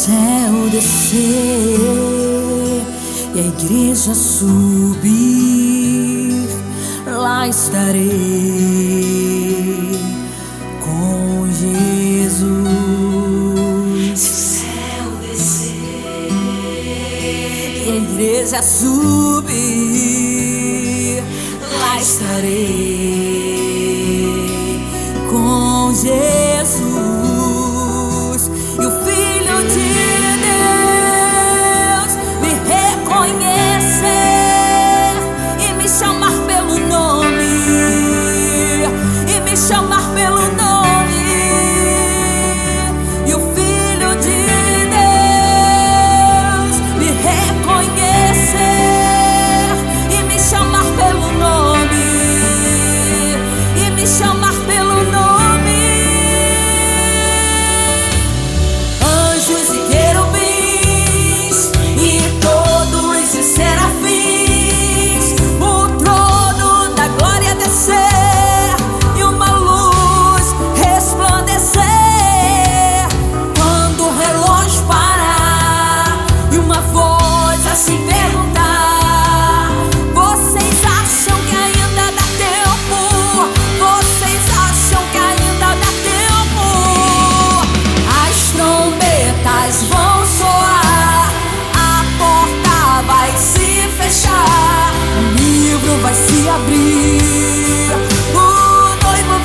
céu descer e a igreja subir, lá estarei com Jesus. Se o céu descer e a igreja subir, lá estarei com Jesus. E o Filho de Deus me reconhecer e me chamar pelo nome, e me chamar pelo nome. E o Filho de Deus me reconhecer e me chamar pelo nome, e me chamar pelo nome. Vai se abrir, o noivo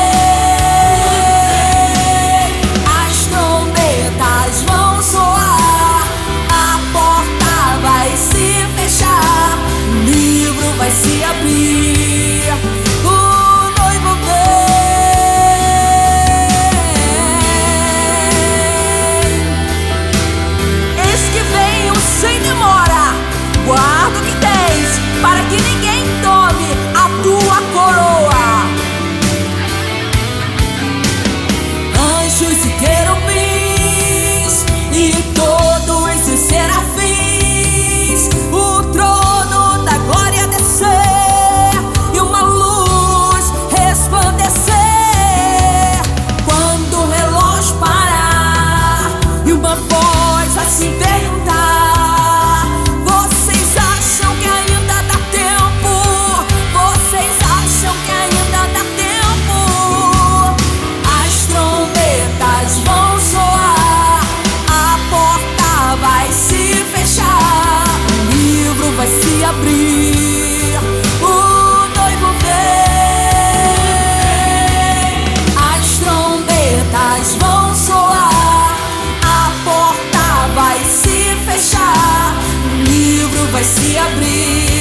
vem, as trombetas vão soar, a porta vai se fechar, o livro vai se abrir, o noivo vem. Eis que venho sem demora, guarda o que tens, para que ninguém tome a tua coroa. Anjos e querubins e todos os serafins, o trono da glória descer e uma luz resplandecer. Quando o relógio parar e uma voz assim perguntar: vocês acham que ainda dá tempo? Vocês acham que ainda dá tempo? As trombetas vão soar, a porta vai se fechar, o livro vai se abrir, o noivo vem. As trombetas vão soar, a porta vai se fechar, o livro vai se abrir.